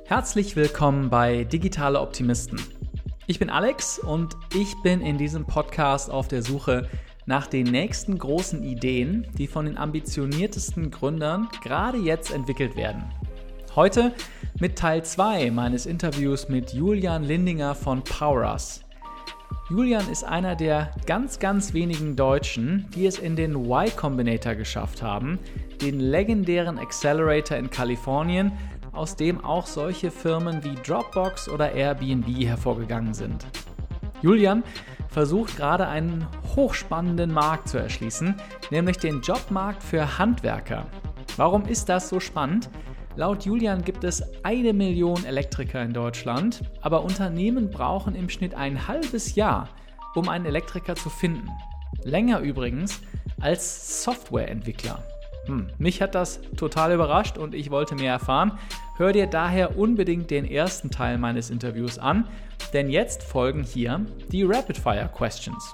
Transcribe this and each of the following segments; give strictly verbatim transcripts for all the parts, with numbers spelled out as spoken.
Herzlich willkommen bei Digitale Optimisten. Ich bin Alex und ich bin in diesem Podcast auf der Suche nach den nächsten großen Ideen, die von den ambitioniertesten Gründern gerade jetzt entwickelt werden. Heute mit Teil zwei meines Interviews mit Julian Lindinger von Powrus. Julian ist einer der ganz, ganz wenigen Deutschen, die es in den Y Combinator geschafft haben, den legendären Accelerator in Kalifornien, aus dem auch solche Firmen wie Dropbox oder Airbnb hervorgegangen sind. Julian versucht gerade einen hochspannenden Markt zu erschließen, nämlich den Jobmarkt für Handwerker. Warum ist das so spannend? Laut Julian gibt es eine Million Elektriker in Deutschland, aber Unternehmen brauchen im Schnitt ein halbes Jahr, um einen Elektriker zu finden. Länger übrigens als Softwareentwickler. Hm, mich hat das total überrascht und ich wollte mehr erfahren. Hör dir daher unbedingt den ersten Teil meines Interviews an, denn jetzt folgen hier die Rapid Fire Questions.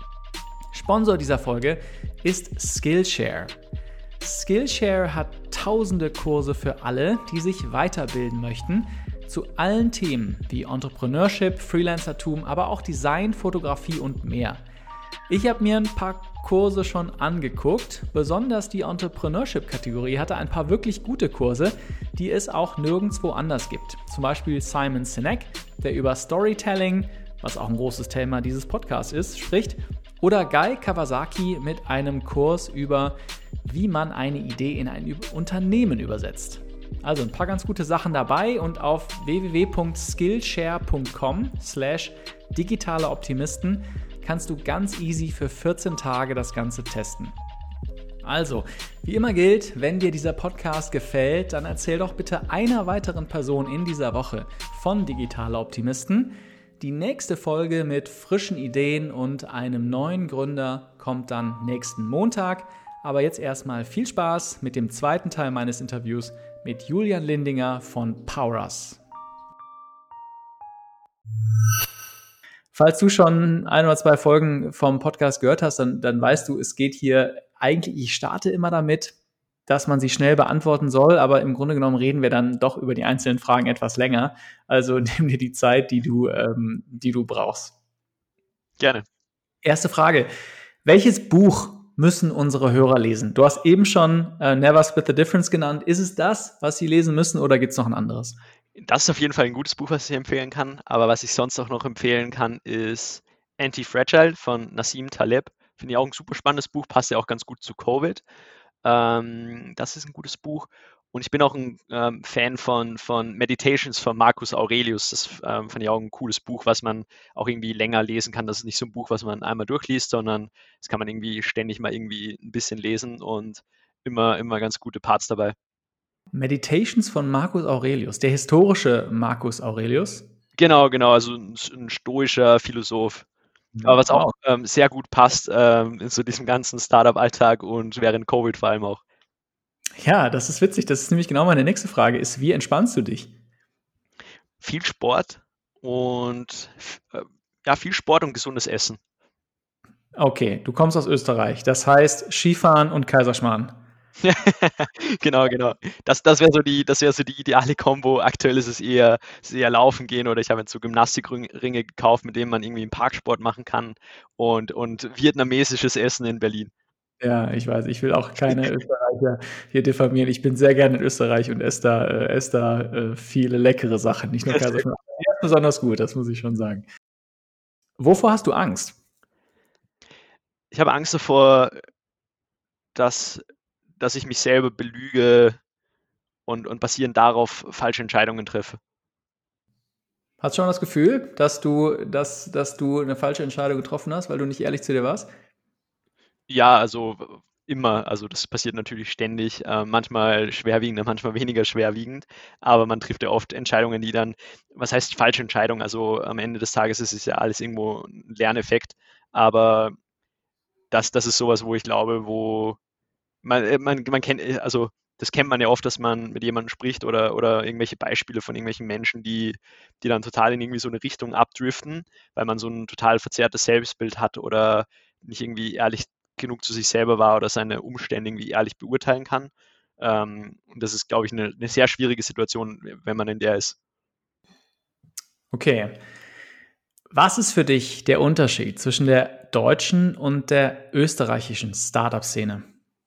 Sponsor dieser Folge ist Skillshare. Skillshare hat tausende Kurse für alle, die sich weiterbilden möchten, zu allen Themen wie Entrepreneurship, Freelancertum, aber auch Design, Fotografie und mehr. Ich habe mir ein paar Kurse schon angeguckt, besonders die Entrepreneurship-Kategorie hatte ein paar wirklich gute Kurse, die es auch nirgendwo anders gibt. Zum Beispiel Simon Sinek, der über Storytelling, was auch ein großes Thema dieses Podcasts ist, spricht, oder Guy Kawasaki mit einem Kurs über, wie man eine Idee in ein Unternehmen übersetzt. Also ein paar ganz gute Sachen dabei und auf w w w punkt skillshare punkt com slash digitale Optimisten kannst du ganz easy für vierzehn Tage das Ganze testen. Also, wie immer gilt, wenn dir dieser Podcast gefällt, dann erzähl doch bitte einer weiteren Person in dieser Woche von Digitale Optimisten. Die nächste Folge mit frischen Ideen und einem neuen Gründer kommt dann nächsten Montag. Aber jetzt erstmal viel Spaß mit dem zweiten Teil meines Interviews mit Julian Lindinger von Powrus. Falls du schon ein oder zwei Folgen vom Podcast gehört hast, dann, dann weißt du, es geht hier eigentlich, ich starte immer damit, dass man sie schnell beantworten soll, aber im Grunde genommen reden wir dann doch über die einzelnen Fragen etwas länger. Also nimm dir die Zeit, die du, ähm, die du brauchst. Gerne. Erste Frage. Welches Buch müssen unsere Hörer lesen? Du hast eben schon äh, Never Split the Difference genannt. Ist es das, was sie lesen müssen, oder gibt es noch ein anderes? Das ist auf jeden Fall ein gutes Buch, was ich empfehlen kann. Aber was ich sonst auch noch empfehlen kann, ist Anti-Fragile von Nassim Taleb. Finde ich auch ein super spannendes Buch, passt ja auch ganz gut zu Covid. Ähm, das ist ein gutes Buch. Und ich bin auch ein ähm, Fan von, von Meditations von Marcus Aurelius. Das ähm, finde ich auch ein cooles Buch, was man auch irgendwie länger lesen kann. Das ist nicht so ein Buch, was man einmal durchliest, sondern das kann man irgendwie ständig mal irgendwie ein bisschen lesen und immer, immer ganz gute Parts dabei. Meditations von Marcus Aurelius, der historische Marcus Aurelius. Genau, genau, also ein, ein stoischer Philosoph. Aber was auch ähm, sehr gut passt ähm, in so diesem ganzen Startup-Alltag und während Covid vor allem auch. Ja, das ist witzig. Das ist nämlich genau meine nächste Frage. Ist, wie entspannst du dich? Viel Sport und äh, ja, viel Sport und gesundes Essen. Okay, du kommst aus Österreich. Das heißt Skifahren und Kaiserschmarrn. Genau, genau. Das, das wäre so die, das wäre so die ideale Kombo. Aktuell ist es eher, ist eher Laufen gehen oder ich habe jetzt so Gymnastikringe gekauft, mit denen man irgendwie einen Parksport machen kann und, und vietnamesisches Essen in Berlin. Ja, ich weiß, ich will auch keine Österreicher hier diffamieren. Ich bin sehr gerne in Österreich und esse da, äh, esse da äh, viele leckere Sachen, nicht nur Kaiserschmarrn. Ja, besonders gut, das muss ich schon sagen. Wovor hast du Angst? Ich habe Angst davor, dass dass ich mich selber belüge und, und basierend darauf falsche Entscheidungen treffe. Hast du schon das Gefühl, dass du, dass, dass du eine falsche Entscheidung getroffen hast, weil du nicht ehrlich zu dir warst? Ja, also immer. Also das passiert natürlich ständig. Äh, manchmal schwerwiegend, manchmal weniger schwerwiegend. Aber man trifft ja oft Entscheidungen, die dann, was heißt falsche Entscheidung? Also am Ende des Tages ist es ja alles irgendwo ein Lerneffekt. Aber das, das ist sowas, wo ich glaube, wo man, man, man kennt, also das kennt man ja oft, dass man mit jemandem spricht oder, oder irgendwelche Beispiele von irgendwelchen Menschen, die, die dann total in irgendwie so eine Richtung abdriften, weil man so ein total verzerrtes Selbstbild hat oder nicht irgendwie ehrlich genug zu sich selber war oder seine Umstände irgendwie ehrlich beurteilen kann. Ähm, und das ist, glaube ich, eine, eine sehr schwierige Situation, wenn man in der ist. Okay. Was ist für dich der Unterschied zwischen der deutschen und der österreichischen Startup-Szene?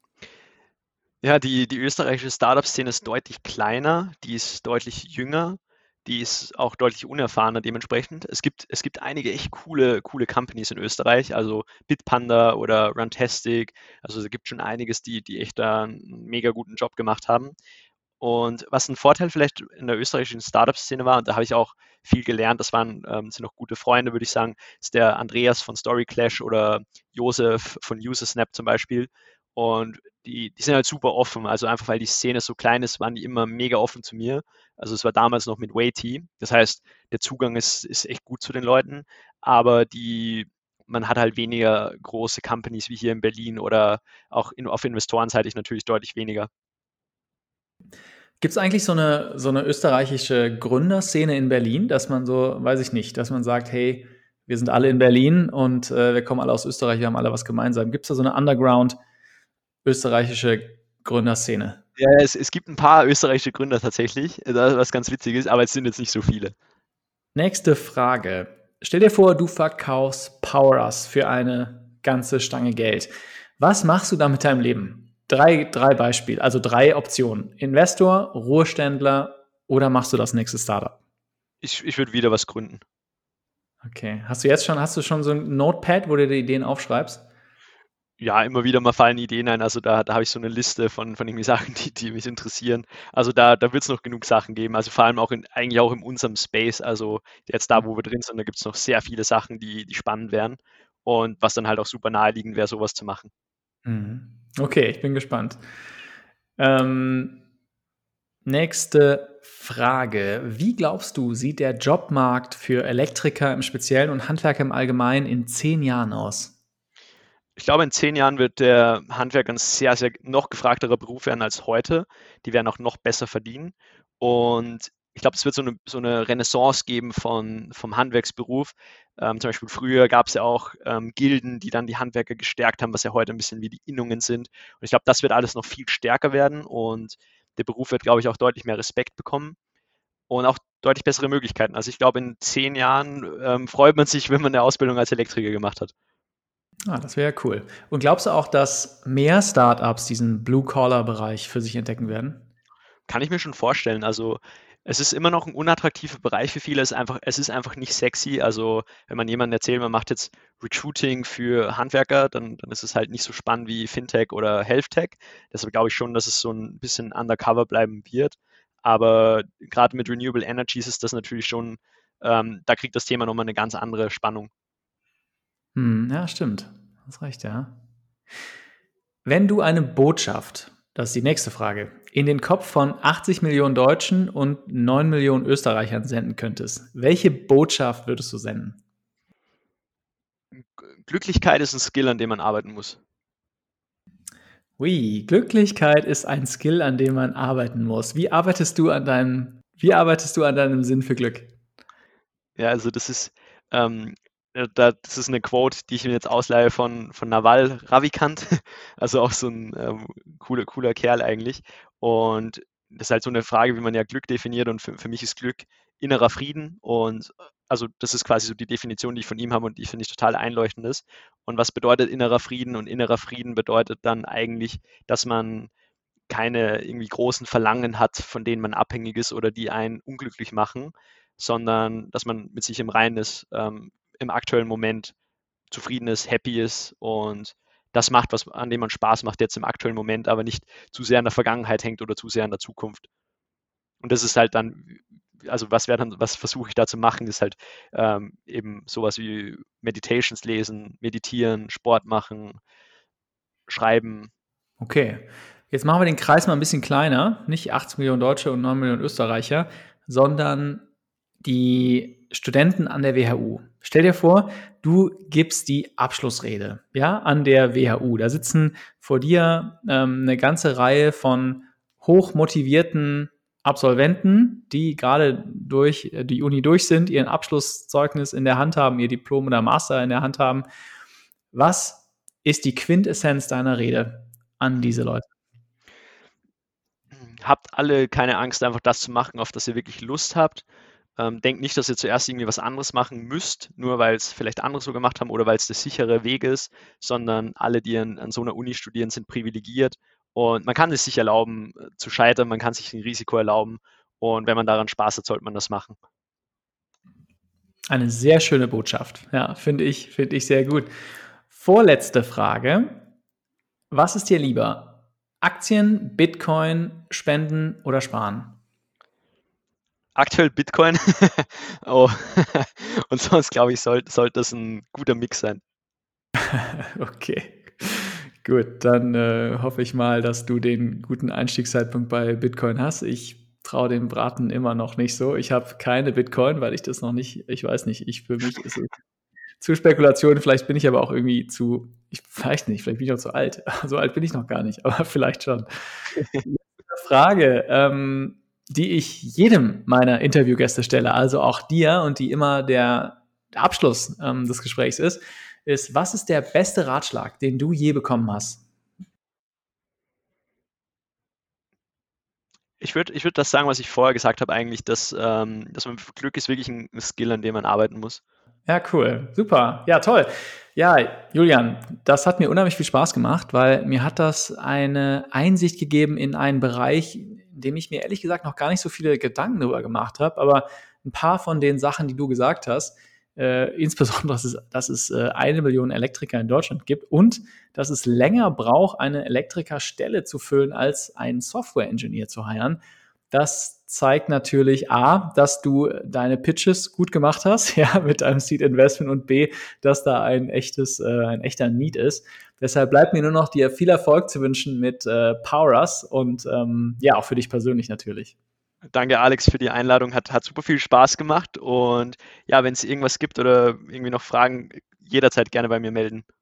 Ja, die die österreichische Startup-Szene ist deutlich kleiner, die ist deutlich jünger, die ist auch deutlich unerfahrener dementsprechend. Es gibt es gibt einige echt coole coole Companies in Österreich, also Bitpanda oder Runtastic. Also, es gibt schon einiges, die die echt da 'n mega guten Job gemacht haben. Und was ein Vorteil vielleicht in der österreichischen Startup-Szene war, und da habe ich auch viel gelernt, das waren ähm, sind auch gute Freunde, würde ich sagen, ist der Andreas von Storyclash oder Josef von Usersnap zum Beispiel. Und die die sind halt super offen. Also, einfach weil die Szene so klein ist, waren die immer mega offen zu mir. Also, es war damals noch mit Wavy. Das heißt, der Zugang ist ist echt gut zu den Leuten, aber die man hat halt weniger große Companies wie hier in Berlin oder auch in auf investorenseitig natürlich deutlich weniger. Gibt es eigentlich so eine so eine österreichische Gründerszene in Berlin, dass man so weiß ich nicht, dass man sagt: „Hey, wir sind alle in Berlin und, äh, wir kommen alle aus Österreich, wir haben alle was gemeinsam.“ Gibt es da so eine Underground österreichische Gründerszene? Ja, es es gibt ein paar österreichische Gründer tatsächlich, äh, da was ganz witzig ist, aber es sind jetzt nicht so viele. Nächste Frage. Stell dir vor, du verkaufst Power-Us für eine ganze Stange Geld. Was machst du da mit deinem Leben? Drei, drei Beispiele, also drei Optionen. Investor, Ruheständler oder machst du das nächste Startup? Ich ich würde wieder was gründen. Okay. Hast du jetzt schon, hast du schon so ein Notepad, wo du die Ideen aufschreibst? Ja, immer wieder mal fallen Ideen ein. Also, da da habe ich so eine Liste von von irgendwie Sachen, die die mich interessieren. Also, da da wird es noch genug Sachen geben. Also, vor allem auch in eigentlich auch in unserem Space, also jetzt da, wo wir drin sind, da gibt es noch sehr viele Sachen, die die spannend wären und was dann halt auch super naheliegend wäre, sowas zu machen. Mhm. Okay, ich bin gespannt. Ähm, nächste Frage. Wie glaubst du, sieht der Jobmarkt für Elektriker im Speziellen und Handwerker im Allgemeinen in zehn Jahren aus? Ich glaube, in zehn Jahren wird der Handwerker ein sehr, sehr noch gefragterer Beruf werden als heute. Die werden auch noch besser verdienen. Und ich glaube, es wird so eine so 'ne Renaissance geben von vom Handwerksberuf. Ähm, zum Beispiel früher gab es ja auch, ähm, Gilden, die dann die Handwerker gestärkt haben, was ja heute ein bisschen wie die Innungen sind. Und ich glaube, das wird alles noch viel stärker werden und der Beruf wird, glaube ich, auch deutlich mehr Respekt bekommen und auch deutlich bessere Möglichkeiten. Also, ich glaube, in zehn Jahren, ähm, freut man sich, wenn man eine Ausbildung als Elektriker gemacht hat. Ah, das wäre ja cool. Und glaubst du auch, dass mehr Startups diesen Blue-Collar-Bereich für sich entdecken werden? Kann ich mir schon vorstellen. Also, es ist immer noch ein unattraktiver Bereich für viele. Es ist einfach es ist einfach nicht sexy. Also, wenn man jemandem erzählt, man macht jetzt Recruiting für Handwerker, dann dann ist es halt nicht so spannend wie Fintech oder Healthtech. Deshalb glaube ich schon, dass es so ein bisschen undercover bleiben wird. Aber gerade mit Renewable Energies ist das natürlich schon ähm, da kriegt das Thema noch mal 'ne ganz andere Spannung. Hm, ja, stimmt. Hast recht, ja. Wenn du eine Botschaft, das ist die nächste Frage, in den Kopf von achtzig Millionen Deutschen und neun Millionen Österreichern senden könntest, welche Botschaft würdest du senden? Glücklichkeit ist ein Skill, an dem man arbeiten muss. Ui, Glücklichkeit ist ein Skill, an dem man arbeiten muss. Wie arbeitest du an deinem, wie arbeitest du an deinem Sinn für Glück? Ja, also das ist, ähm, äh, da das ist 'ne Quote, die ich mir jetzt ausleihe von von Naval Ravikant, also auch so 'n, ähm, cooler cooler Kerl eigentlich. Und das ist halt so 'ne Frage, wie man ja Glück definiert und für für mich ist Glück innerer Frieden und, äh also das ist quasi so die Definition, die ich von ihm habe und die finde ich total einleuchtend ist. Und was bedeutet innerer Frieden? Und innerer Frieden bedeutet dann eigentlich, dass man keine irgendwie großen Verlangen hat, von denen man abhängig ist oder die einen unglücklich machen, sondern dass man mit sich im Reinen ist, ähm, im aktuellen Moment zufrieden ist, happy ist und das macht, was an dem man Spaß macht jetzt im aktuellen Moment, aber nicht zu sehr in der Vergangenheit hängt oder zu sehr in der Zukunft. Und das ist halt dann, also was wäre dann, was versuche ich da zu machen, ist halt ähm, eben sowas wie Meditations lesen, meditieren, Sport machen, schreiben. Okay, jetzt machen wir den Kreis mal ein bisschen kleiner. Nicht achtzig Millionen Deutsche und neun Millionen Österreicher, sondern die Studenten an der W H U. Stell dir vor, du gibst die Abschlussrede, ja, an der W H U. Da sitzen vor dir, ähm, 'ne ganze Reihe von hochmotivierten Absolventen, die gerade durch äh, die Uni durch sind, ihren Abschlusszeugnis in der Hand haben, ihr Diplom oder Master in der Hand haben. Was ist die Quintessenz deiner Rede an diese Leute? Habt alle keine Angst, einfach das zu machen, auf das ihr wirklich Lust habt. Ähm, denkt nicht, dass ihr zuerst irgendwie was anderes machen müsst, nur weil es vielleicht andere so gemacht haben oder weil es der sichere Weg ist, sondern alle, die an, an so einer Uni studieren, sind privilegiert und man kann es sich erlauben äh, zu scheitern, man kann sich ein Risiko erlauben und wenn man daran Spaß hat, sollte man das machen. Eine sehr schöne Botschaft. Ja, finde ich, finde ich sehr gut. Vorletzte Frage. Was ist dir lieber? Aktien, Bitcoin, Spenden oder Sparen? Aktuell Bitcoin. Oh. Und sonst glaube ich, sollte sollte das ein guter Mix sein. Okay. Gut, dann äh, hoffe ich mal, dass du den guten Einstiegszeitpunkt bei Bitcoin hast. Ich traue dem Braten immer noch nicht so. Ich habe keine Bitcoin, weil ich das noch nicht, ich weiß nicht, ich für mich ist es zu Spekulation. Vielleicht bin ich aber auch irgendwie zu, ich vielleicht nicht, vielleicht bin ich auch zu alt. So alt bin ich noch gar nicht, aber vielleicht schon. Frage, ähm, die ich jedem meiner Interviewgäste stelle, also auch dir und die immer der, der Abschluss ähm, des Gesprächs ist, ist, was ist der beste Ratschlag, den du je bekommen hast? Ich würde ich würde das sagen, was ich vorher gesagt habe eigentlich, dass, ähm, dass man Glück ist wirklich ein Skill, an dem man arbeiten muss. Ja, cool. Super. Ja, toll. Ja, Julian, das hat mir unheimlich viel Spaß gemacht, weil mir hat das eine Einsicht gegeben in einen Bereich, in dem ich mir ehrlich gesagt noch gar nicht so viele Gedanken darüber gemacht habe. Aber ein paar von den Sachen, die du gesagt hast, äh, insbesondere, dass es, dass es äh, eine Million Elektriker in Deutschland gibt und dass es länger braucht, eine Elektrikerstelle zu füllen, als einen Software-Engineer zu heiren. Das zeigt natürlich A, dass du deine Pitches gut gemacht hast, ja, mit deinem Seed Investment und B, dass da ein echtes, äh, ein echter Need ist. Deshalb bleibt mir nur noch dir viel Erfolg zu wünschen mit äh, Powers und ähm, ja, auch für dich persönlich natürlich. Danke, Alex, für die Einladung. Hat, hat super viel Spaß gemacht. Und ja, wenn es irgendwas gibt oder irgendwie noch Fragen, jederzeit gerne bei mir melden.